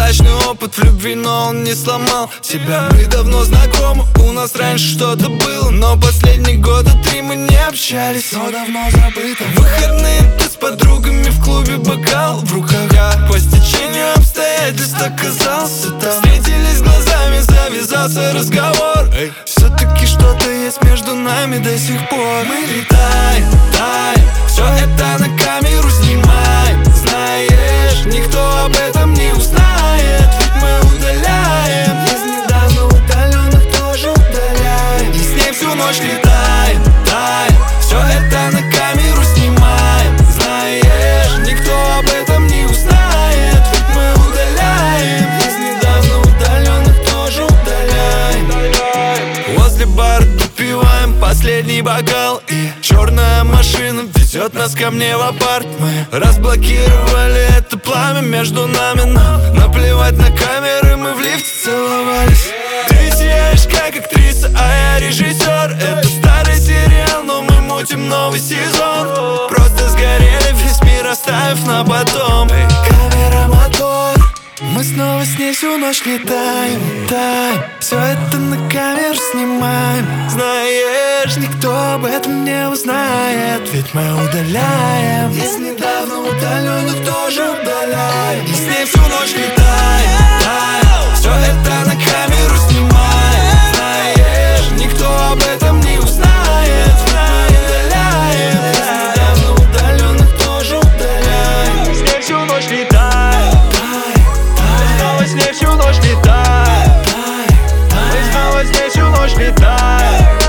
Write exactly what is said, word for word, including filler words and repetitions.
неудачный опыт в любви, но он не сломал тебя. Мы давно знакомы, у нас раньше что-то было, но последние года три мы не общались, но давно забыто. В выходные ты с подругами в клубе, бокал в руках. По стечению обстоятельств оказался там. Встретились глазами, завязался разговор. Все-таки что-то есть между нами до сих пор. Мы летаем, таем, все это на камеру снимаем. Знаешь, никто об этом не узнает, ведь мы удаляем. Из недавно удаленных тоже удаляем. И с ней всю ночь летаем, таем, все это на камеру снимаем. Знаешь, никто об этом не узнает, ведь мы удаляем. Из недавно удаленных тоже удаляем. Возле бара допиваем последний бокал, и черная машина везет нас ко мне в апарт. Мы разблокировали это пламя между нами, но наплевать на камеры, мы в лифте целовались. Ты сияешь как актриса, а я режиссер. Это старый сериал, но мы мутим новый сезон. Просто сгорели весь мир, оставив на потом. Камера, мотор, мы снова с ней всю ночь летаем, таем, все это на камеру снимаем. Знаешь, никто об этом не узнает, ведь мы удаляем. Из недавно удаленных тоже удаляем. И с ней всю ночь летаем, таем, все это на камеру снимаем. Знаешь, никто об этом не узнает, мы удаляем. Из недавно удаленных тоже удаляем. И с ней всю ночь летаем, снова с ней всю ночь летаем. Мы снова с ней всю ночь летаем.